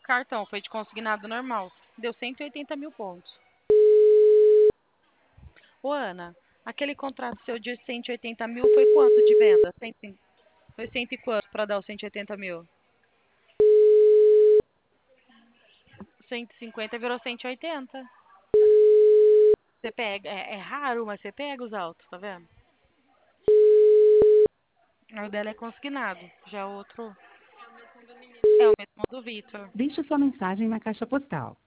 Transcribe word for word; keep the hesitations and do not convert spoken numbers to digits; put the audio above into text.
Cartão, foi de consignado normal. Deu cento e oitenta mil pontos. Ô, Ana, aquele contrato seu de cento e oitenta mil foi quanto de venda? cento e cinquenta. Foi cento e quanto para dar os cento e oitenta mil? cento e cinquenta virou cento e oitenta. Você pega, é, é raro, mas você pega os altos, tá vendo? O dela é consignado, já o outro é o mesmo do Vitor. Deixe sua mensagem na caixa postal.